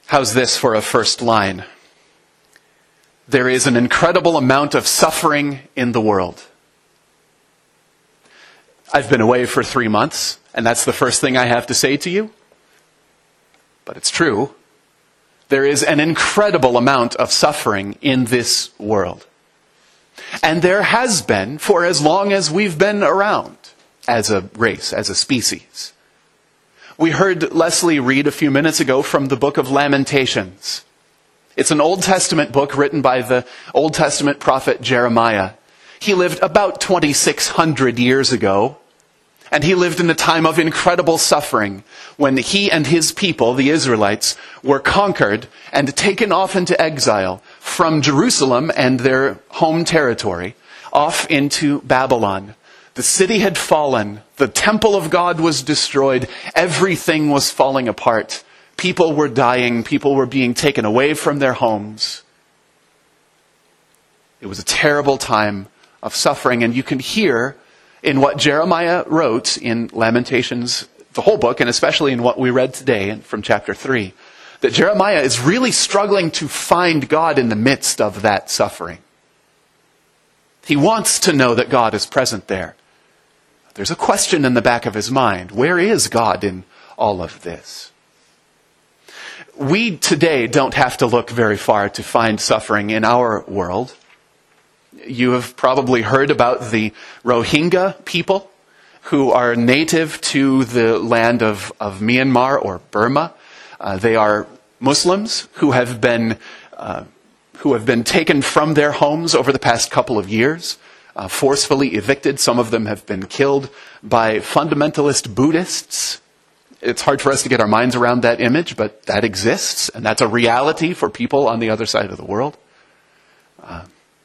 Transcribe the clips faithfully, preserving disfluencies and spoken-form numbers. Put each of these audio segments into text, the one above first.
How's this for a first line? There is an incredible amount of suffering in the world. I've been away for three months, and that's the first thing I have to say to you. But it's true. There is an incredible amount of suffering in this world. And there has been for as long as we've been around as a race, as a species. We heard Leslie read a few minutes ago from the book of Lamentations. It's an Old Testament book written by the Old Testament prophet Jeremiah. He lived about twenty-six hundred years ago, and he lived in a time of incredible suffering when he and his people, the Israelites, were conquered and taken off into exile from Jerusalem and their home territory off into Babylon. The city had fallen. The temple of God was destroyed. Everything was falling apart. People were dying. People were being taken away from their homes. It was a terrible time of suffering. And you can hear in what Jeremiah wrote in Lamentations, the whole book, and especially in what we read today from chapter three, that Jeremiah is really struggling to find God in the midst of that suffering. He wants to know that God is present there. There's a question in the back of his mind. Where is God in all of this? We today don't have to look very far to find suffering in our world. You have probably heard about the Rohingya people who are native to the land of, of Myanmar or Burma. Uh, they are Muslims who have been uh, who have been taken from their homes over the past couple of years. Uh, forcefully evicted. Some of them have been killed by fundamentalist Buddhists. It's hard for us to get our minds around that image, but that exists, and that's a reality for people on the other side of the world. Uh,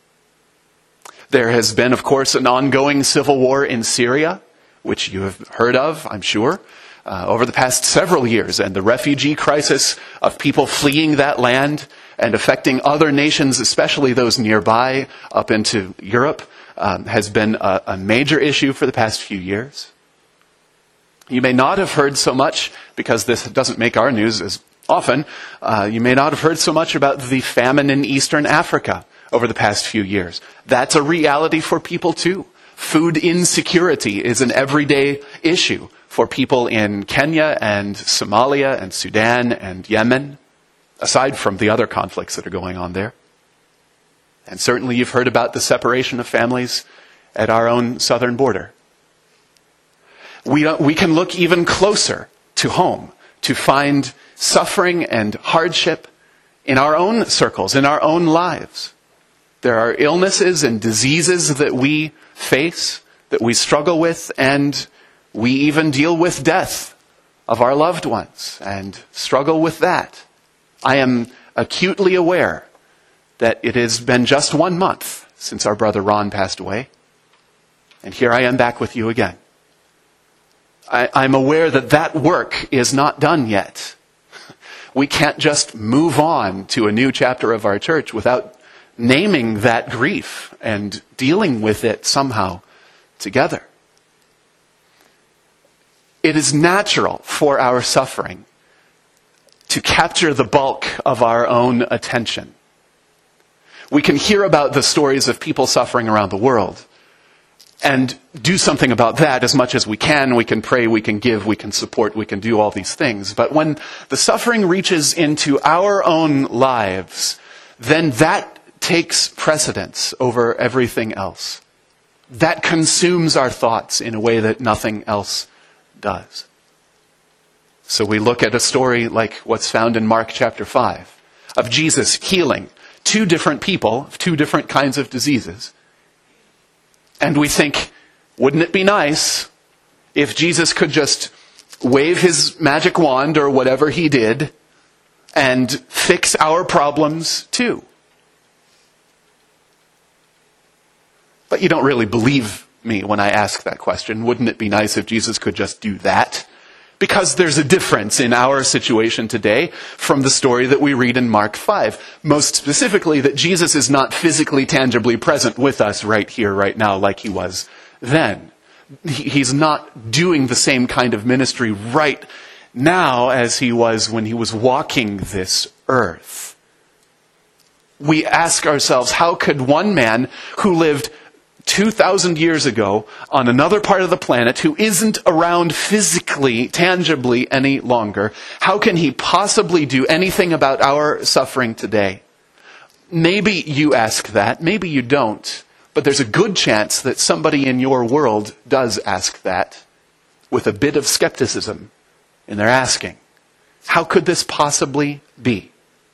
there has been, of course, an ongoing civil war in Syria, which you have heard of, I'm sure, uh, over the past several years, and the refugee crisis of people fleeing that land and affecting other nations, especially those nearby up into Europe, Um, has been a, a major issue for the past few years. You may not have heard so much, because this doesn't make our news as often, uh, you may not have heard so much about the famine in Eastern Africa over the past few years. That's a reality for people too. Food insecurity is an everyday issue for people in Kenya and Somalia and Sudan and Yemen, aside from the other conflicts that are going on there. And certainly you've heard about the separation of families at our own southern border. We, we can look even closer to home to find suffering and hardship in our own circles, in our own lives. There are illnesses and diseases that we face, that we struggle with, and we even deal with death of our loved ones and struggle with that. I am acutely aware that it has been just one month since our brother Ron passed away. And here I am back with you again. I, I'm aware that that work is not done yet. We can't just move on to a new chapter of our church without naming that grief and dealing with it somehow together. It is natural for our suffering to capture the bulk of our own attention. We can hear about the stories of people suffering around the world and do something about that as much as we can. We can pray, we can give, we can support, we can do all these things. But when the suffering reaches into our own lives, then that takes precedence over everything else. That consumes our thoughts in a way that nothing else does. So we look at a story like what's found in Mark chapter five of Jesus healing two different people of two different kinds of diseases. And we think, wouldn't it be nice if Jesus could just wave his magic wand or whatever he did and fix our problems too? But you don't really believe me when I ask that question. Wouldn't it be nice if Jesus could just do that? Because there's a difference in our situation today from the story that we read in Mark five. Most specifically, that Jesus is not physically, tangibly present with us right here, right now, like he was then. He's not doing the same kind of ministry right now as he was when he was walking this earth. We ask ourselves, how could one man who lived two thousand years ago on another part of the planet, who isn't around physically, tangibly any longer, how can he possibly do anything about our suffering today? Maybe you ask that, maybe you don't, but there's a good chance that somebody in your world does ask that with a bit of skepticism in their asking. How could this possibly be?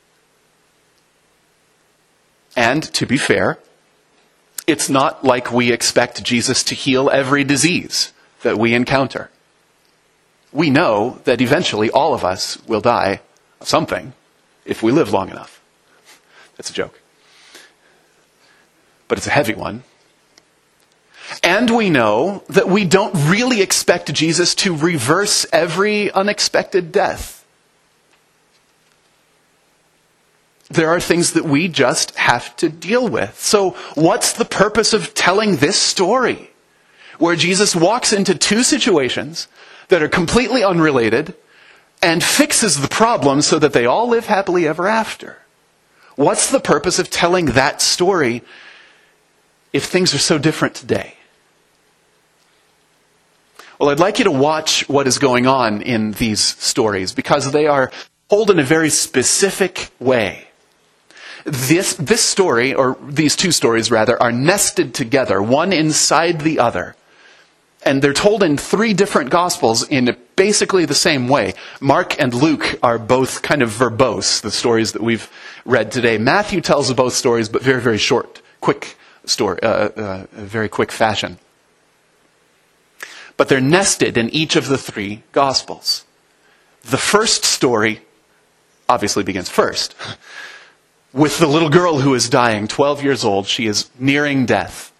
And to be fair, it's not like we expect Jesus to heal every disease that we encounter. We know that eventually all of us will die of something if we live long enough. That's a joke. But it's a heavy one. And we know that we don't really expect Jesus to reverse every unexpected death. There are things that we just have to deal with. So what's the purpose of telling this story, where Jesus walks into two situations that are completely unrelated and fixes the problem so that they all live happily ever after? What's the purpose of telling that story if things are so different today? Well, I'd like you to watch what is going on in these stories, because they are told in a very specific way. This, this story, or these two stories rather, are nested together, one inside the other. And they're told in three different Gospels in basically the same way. Mark and Luke are both kind of verbose, the stories that we've read today. Matthew tells both stories, but very, very short, quick story, uh, uh, very quick fashion. But they're nested in each of the three Gospels. The first story obviously begins first, with the little girl who is dying, twelve years old. She is nearing death.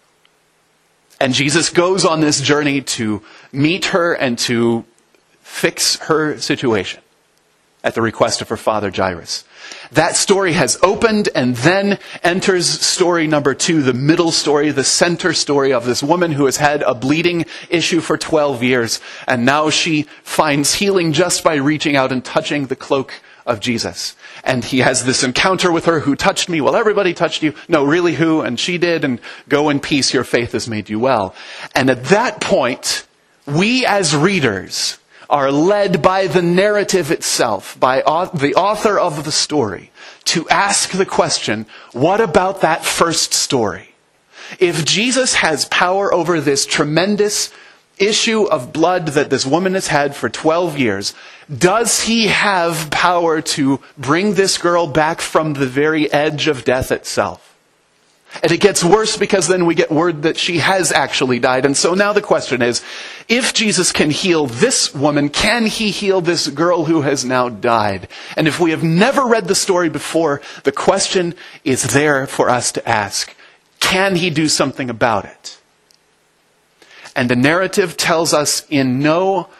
And Jesus goes on this journey to meet her and to fix her situation at the request of her father Jairus. That story has opened, and then enters story number two, the middle story, the center story of this woman who has had a bleeding issue for twelve years. And now she finds healing just by reaching out and touching the cloak of Jesus. And he has this encounter with her. Who touched me? Well, everybody touched you. No, really, who? And she did. And go in peace. Your faith has made you well. And at that point, we as readers are led by the narrative itself, by the author of the story, to ask the question, what about that first story? If Jesus has power over this tremendous issue of blood that this woman has had for twelve years, does he have power to bring this girl back from the very edge of death itself? And it gets worse, because then we get word that she has actually died. And so now the question is, if Jesus can heal this woman, can he heal this girl who has now died? And if we have never read the story before, the question is there for us to ask. Can he do something about it? And the narrative tells us in no,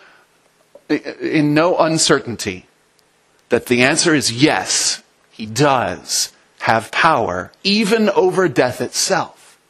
in no uncertainty that the answer is yes, he does have power, even over death itself.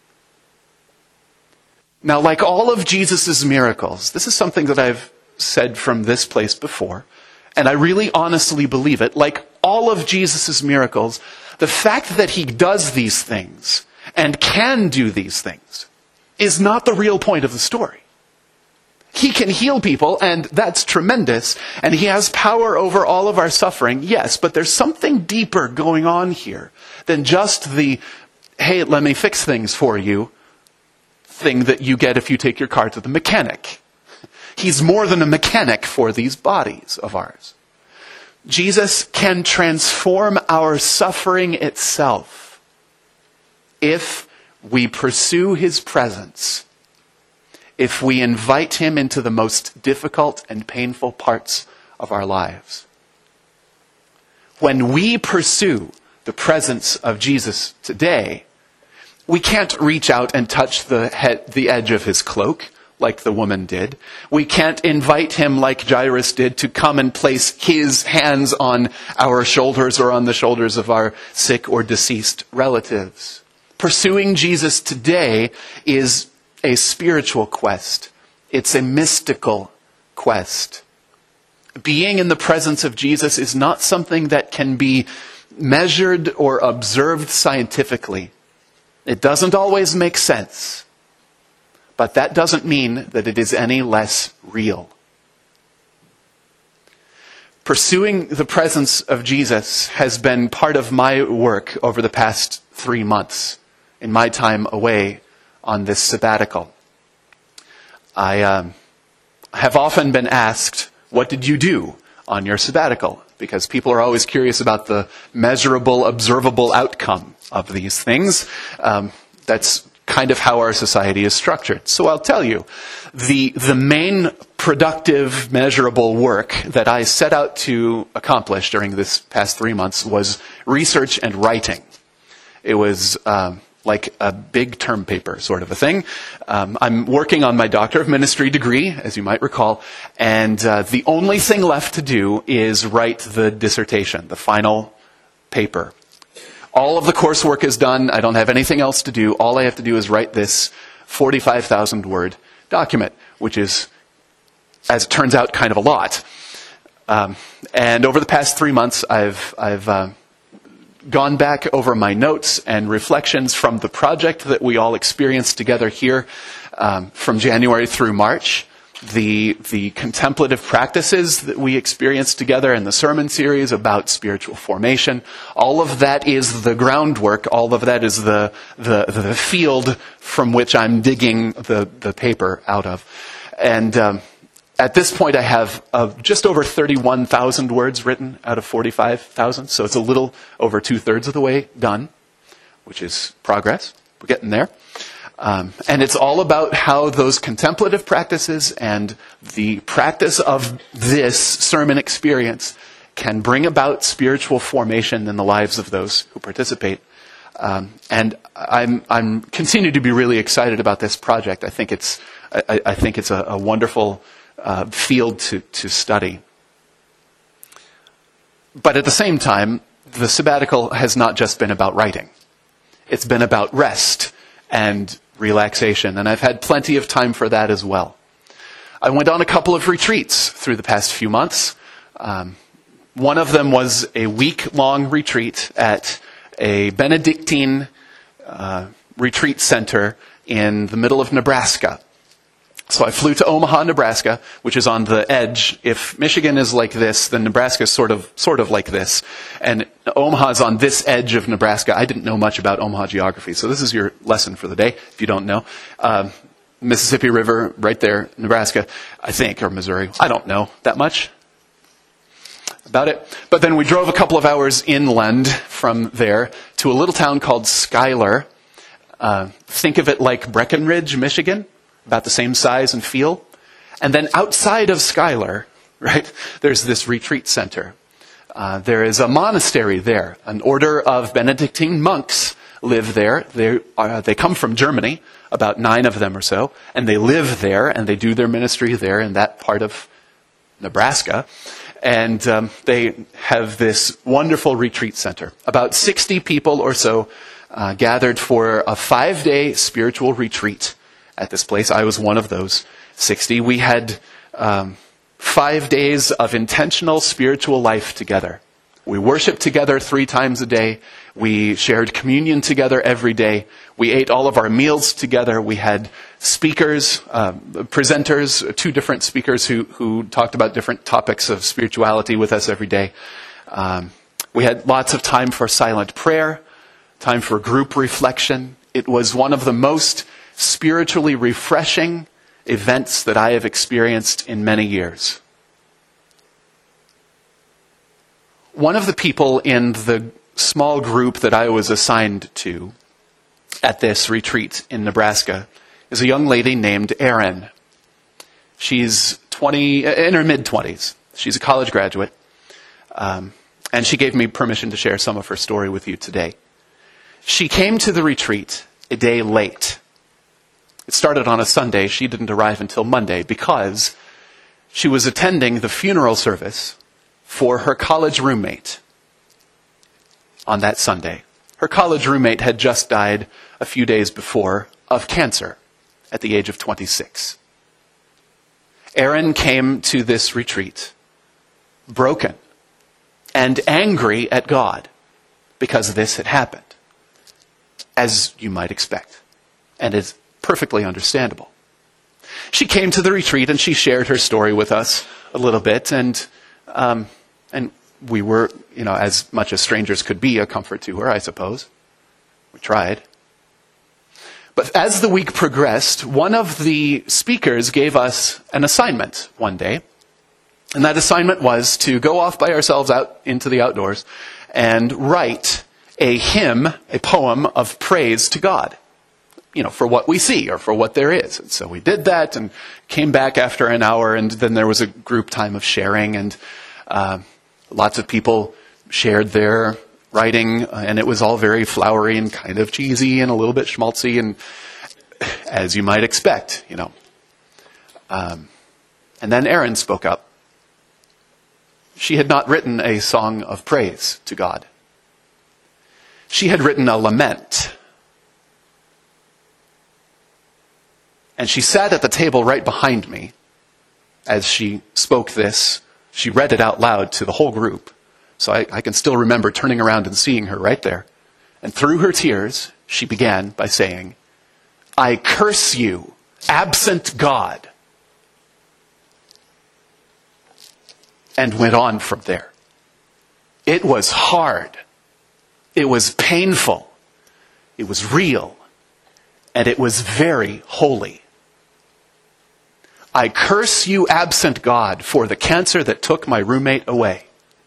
Now, like all of Jesus' miracles, this is something that I've said from this place before, and I really honestly believe it. Like all of Jesus' miracles, the fact that he does these things and can do these things is not the real point of the story. He can heal people, and that's tremendous, and he has power over all of our suffering, yes, but there's something deeper going on here than just the, hey, let me fix things for you, thing that you get if you take your car to the mechanic. He's more than a mechanic for these bodies of ours. Jesus can transform our suffering itself if we pursue his presence, if we invite him into the most difficult and painful parts of our lives. When we pursue the presence of Jesus today, we can't reach out and touch the head, the edge of his cloak like the woman did. We can't invite him like Jairus did to come and place his hands on our shoulders or on the shoulders of our sick or deceased relatives. Pursuing Jesus today is a spiritual quest. It's a mystical quest. being in the presence of Jesus is not something that can be measured or observed scientifically. It doesn't always make sense, but that doesn't mean that it is any less real. Pursuing the presence of Jesus has been part of my work over the past three months in my time away on this sabbatical. I um, have often been asked, what did you do on your sabbatical? Because people are always curious about the measurable, observable outcome of these things. Um, that's kind of how our society is structured. So I'll tell you, the the main productive, measurable work that I set out to accomplish during this past three months was research and writing. It was um, like a big term paper sort of a thing. Um, I'm working on my Doctor of Ministry degree, as you might recall, and uh, the only thing left to do is write the dissertation, the final paper. All of the coursework is done. I don't have anything else to do. All I have to do is write this forty-five thousand word document, which is, as it turns out, kind of a lot. Um, and over the past three months, I've I've uh, gone back over my notes and reflections from the project that we all experienced together here um, from January through March. The the contemplative practices that we experienced together in the sermon series about spiritual formation, all of that is the groundwork, all of that is the the, the field from which I'm digging the, the paper out of. And um, at this point I have uh, just over thirty-one thousand words written out of forty-five thousand, so it's a little over two-thirds of the way done, which is progress. We're getting there. Um, and it's all about how those contemplative practices and the practice of this sermon experience can bring about spiritual formation in the lives of those who participate. Um, and I'm I'm continue to be really excited about this project. I think it's I, I think it's a, a wonderful uh, field to to study. But at the same time, the sabbatical has not just been about writing. It's been about rest and relaxation, and I've had plenty of time for that as well. I went on a couple of retreats through the past few months. Um, one of them was a week-long retreat at a Benedictine uh, retreat center in the middle of Nebraska. So I flew to Omaha, Nebraska, which is on the edge. If Michigan is like this, then Nebraska is sort of sort of like this. And Omaha is on this edge of Nebraska. I didn't know much about Omaha geography, so this is your lesson for the day, if you don't know. Um, Mississippi River, right there, Nebraska, I think, or Missouri. I don't know that much about it. But then we drove a couple of hours inland from there to a little town called Schuyler. Uh, think of it like Breckenridge, Michigan. About the same size and feel. And then outside of Schuyler, right, there's this retreat center. Uh, there is a monastery there. An order of Benedictine monks live there. They are, they come from Germany, about nine of them or so, and they live there, and they do their ministry there in that part of Nebraska. And um, they have this wonderful retreat center. About sixty people or so uh, gathered for a five-day spiritual retreat at this place. I was one of those sixty. We had um, five days of intentional spiritual life together. We worshiped together three times a day. We shared communion together every day. We ate all of our meals together. We had speakers, uh, presenters, two different speakers who, who talked about different topics of spirituality with us every day. Um, we had lots of time for silent prayer, time for group reflection. It was one of the most spiritually refreshing events that I have experienced in many years. One of the people in the small group that I was assigned to at this retreat in Nebraska is a young lady named Erin. She's twenty, in her mid-twenties. She's a college graduate. Um, and she gave me permission to share some of her story with you today. She came to the retreat a day late. It started on a Sunday. She didn't arrive until Monday because she was attending the funeral service for her college roommate on that Sunday. Her college roommate had just died a few days before of cancer at the age of twenty-six. Erin came to this retreat broken and angry at God because this had happened, as you might expect, and it's perfectly understandable. She came to the retreat and she shared her story with us a little bit, and um, and we were, you know, as much as strangers could be, a comfort to her, I suppose. We tried. But as the week progressed, one of the speakers gave us an assignment one day. And that assignment was to go off by ourselves out into the outdoors and write a hymn, a poem of praise to God, you know, for what we see or for what there is. And so we did that and came back after an hour, and then there was a group time of sharing, and uh, lots of people shared their writing, and it was all very flowery and kind of cheesy and a little bit schmaltzy, and as you might expect, you know. Um, and then Erin spoke up. She had not written a song of praise to God. She had written a lament. And she sat at the table right behind me as she spoke this. She read it out loud to the whole group. So I, I can still remember turning around and seeing her right there. And through her tears, she began by saying, "I curse you, absent God." And went on from there. It was hard. It was painful. It was real. And it was very holy. "I curse you, absent God, for the cancer that took my roommate away.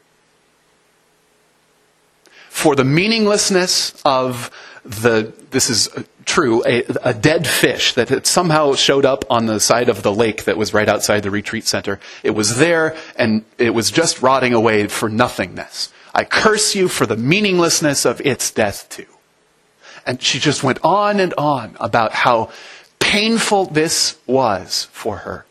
For the meaninglessness of the, this is true, a, a dead fish that had somehow showed up on the side of the lake that was right outside the retreat center. It was there and it was just rotting away for nothingness. I curse you for the meaninglessness of its death too." And she just went on and on about how painful this was for her.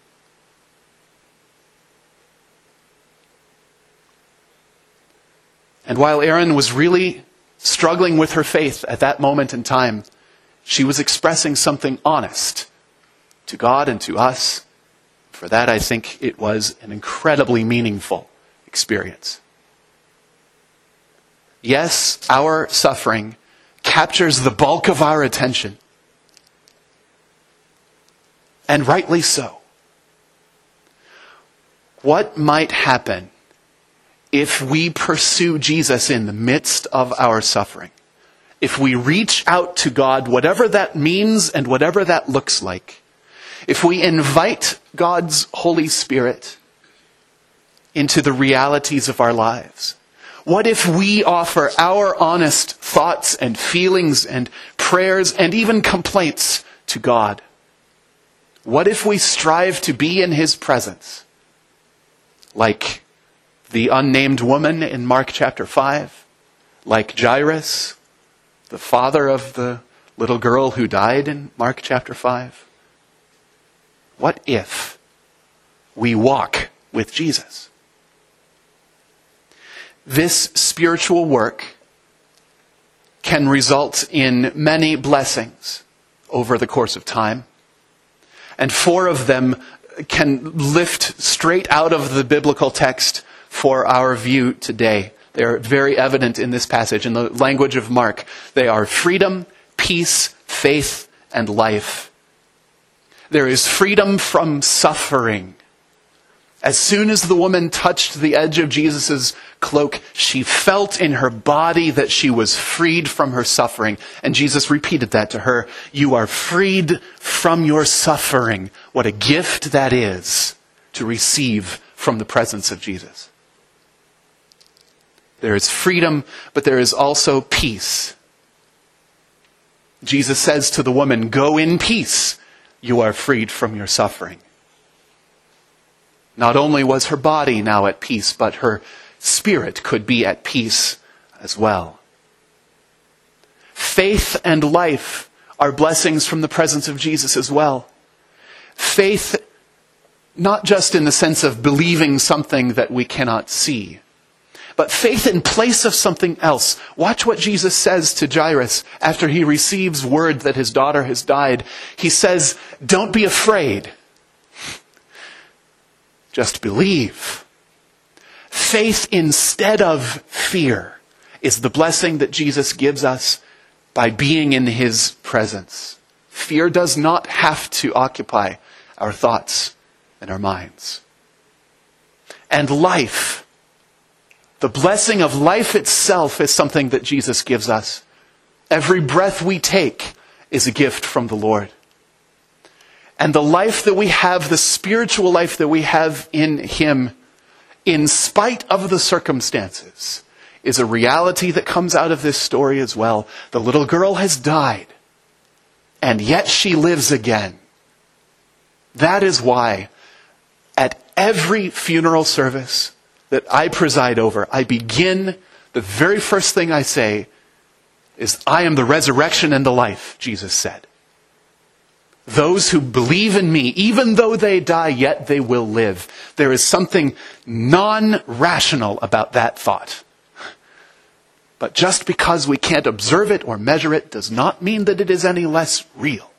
And while Erin was really struggling with her faith at that moment in time, she was expressing something honest to God and to us. For that, I think it was an incredibly meaningful experience. Yes, our suffering captures the bulk of our attention. And rightly so. What might happen if we pursue Jesus in the midst of our suffering? If we reach out to God, whatever that means and whatever that looks like. If we invite God's Holy Spirit into the realities of our lives. What if we offer our honest thoughts and feelings and prayers and even complaints to God? What if we strive to be in His presence? Like the unnamed woman in Mark chapter five, like Jairus, the father of the little girl who died in Mark chapter five. What if we walk with Jesus? This spiritual work can result in many blessings over the course of time. And four of them can lift straight out of the biblical text for our view today. They are very evident in this passage. In the language of Mark, they are freedom, peace, faith, and life. There is freedom from suffering. As soon as the woman touched the edge of Jesus' cloak, she felt in her body that she was freed from her suffering. And Jesus repeated that to her. You are freed from your suffering. What a gift that is to receive from the presence of Jesus. There is freedom, but there is also peace. Jesus says to the woman, go in peace. You are freed from your suffering. Not only was her body now at peace, but her spirit could be at peace as well. Faith and life are blessings from the presence of Jesus as well. Faith, not just in the sense of believing something that we cannot see, but faith in place of something else. Watch what Jesus says to Jairus after he receives word that his daughter has died. He says, don't be afraid. Just believe. faith instead of fear is the blessing that Jesus gives us by being in his presence. Fear does not have to occupy our thoughts and our minds. And life, the blessing of life itself, is something that Jesus gives us. Every breath we take is a gift from the Lord. And the life that we have, the spiritual life that we have in him, in spite of the circumstances, is a reality that comes out of this story as well. The little girl has died, and yet she lives again. That is why at every funeral service that I preside over, I begin, the very first thing I say is, I am the resurrection and the life, Jesus said. Those who believe in me, even though they die, yet they will live. There is something non-rational about that thought. But just because we can't observe it or measure it does not mean that it is any less real.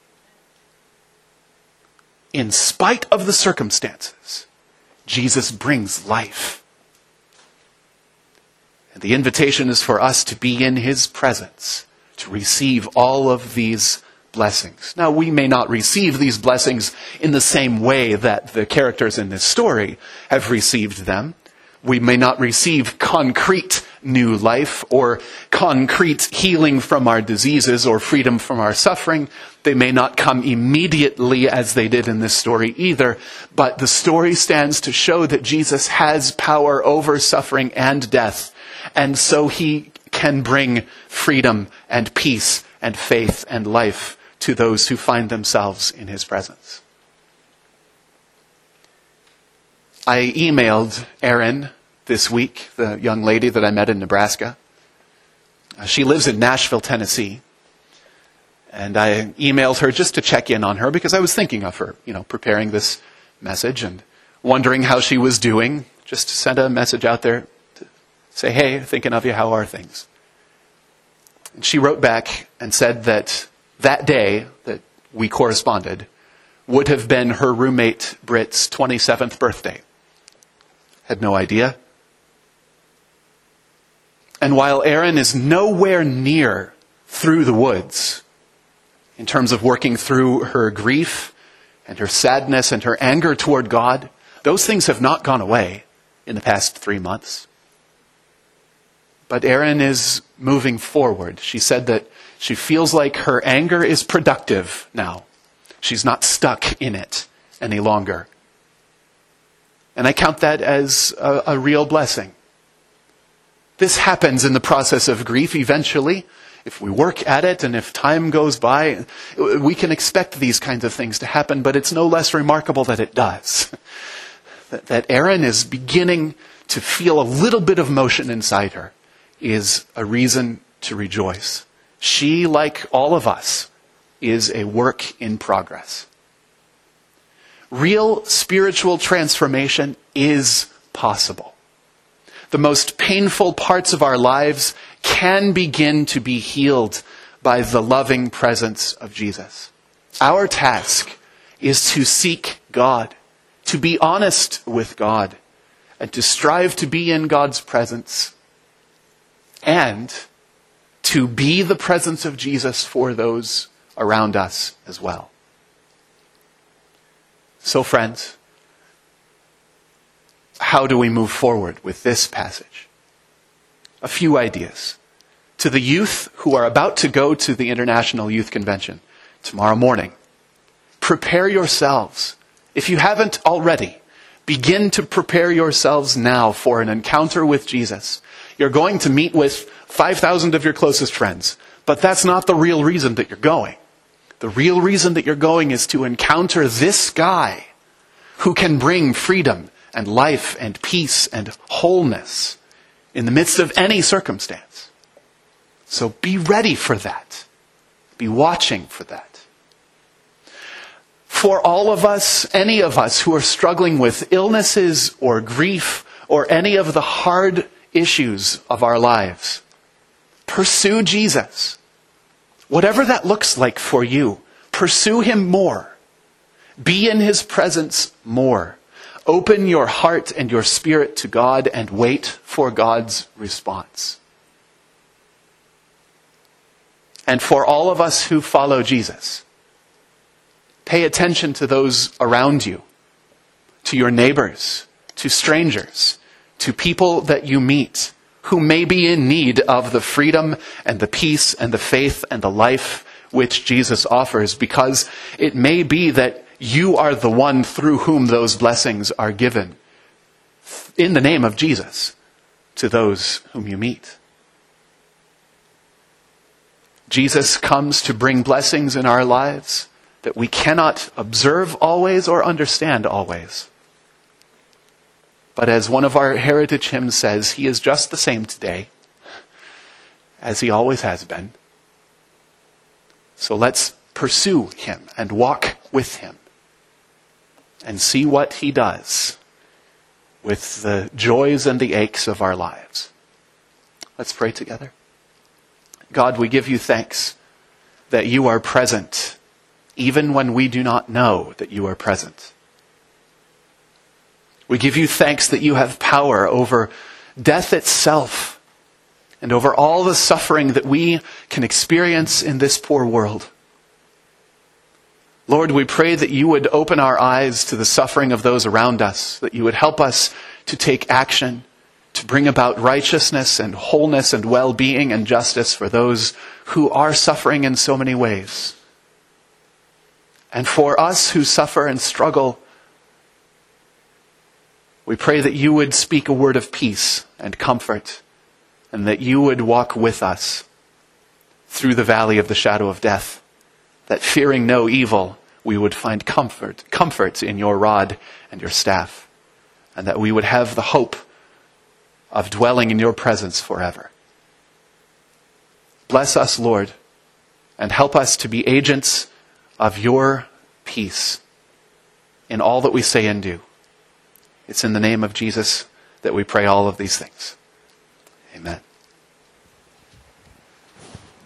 In spite of the circumstances, Jesus brings life. And the invitation is for us to be in his presence, to receive all of these blessings. Now, we may not receive these blessings in the same way that the characters in this story have received them. We may not receive concrete new life or concrete healing from our diseases or freedom from our suffering. They may not come immediately as they did in this story either, but the story stands to show that Jesus has power over suffering and death, and so he can bring freedom and peace and faith and life to those who find themselves in his presence. I emailed Erin this week, the young lady that I met in Nebraska. Uh, she lives in Nashville, Tennessee. And I emailed her just to check in on her because I was thinking of her, you know, preparing this message and wondering how she was doing. Just to send a message out there to say, hey, thinking of you, how are things? And she wrote back and said that that day that we corresponded would have been her roommate Britt's twenty-seventh birthday. Had no idea. And while Erin is nowhere near through the woods in terms of working through her grief and her sadness and her anger toward God, those things have not gone away in the past three months. But Erin is moving forward. She said that she feels like her anger is productive now. She's not stuck in it any longer. And I count that as a, a real blessing. This happens in the process of grief eventually. If we work at it and if time goes by, we can expect these kinds of things to happen, but it's no less remarkable that it does. That, that Erin is beginning to feel a little bit of motion inside her is a reason to rejoice. She, like all of us, is a work in progress. Real spiritual transformation is possible. The most painful parts of our lives can begin to be healed by the loving presence of Jesus. Our task is to seek God, to be honest with God, and to strive to be in God's presence, and to be the presence of Jesus for those around us as well. So, friends, how do we move forward with this passage? A few ideas. To the youth who are about to go to the International Youth Convention tomorrow morning, prepare yourselves. If you haven't already, begin to prepare yourselves now for an encounter with Jesus. You're going to meet with five thousand of your closest friends, but that's not the real reason that you're going. The real reason that you're going is to encounter this guy who can bring freedom and life and peace and wholeness in the midst of any circumstance. So be ready for that. Be watching for that. For all of us, any of us who are struggling with illnesses or grief or any of the hard issues of our lives, pursue Jesus. Whatever that looks like for you, pursue him more. Be in his presence more. Open your heart and your spirit to God and wait for God's response. And for all of us who follow Jesus, pay attention to those around you, to your neighbors, to strangers, to people that you meet who may be in need of the freedom and the peace and the faith and the life which Jesus offers, because it may be that you are the one through whom those blessings are given in the name of Jesus to those whom you meet. Jesus comes to bring blessings in our lives that we cannot observe always or understand always. But as one of our heritage hymns says, he is just the same today as he always has been. So let's pursue him and walk with him and see what he does with the joys and the aches of our lives. Let's pray together. God, we give you thanks that you are present even when we do not know that you are present. We give you thanks that you have power over death itself and over all the suffering that we can experience in this poor world. Lord, we pray that you would open our eyes to the suffering of those around us, that you would help us to take action, to bring about righteousness and wholeness and well-being and justice for those who are suffering in so many ways. And for us who suffer and struggle, we pray that you would speak a word of peace and comfort, and that you would walk with us through the valley of the shadow of death, that fearing no evil, we would find comfort, comfort in your rod and your staff, and that we would have the hope of dwelling in your presence forever. Bless us, Lord, and help us to be agents of your peace in all that we say and do. It's in the name of Jesus that we pray all of these things. Amen.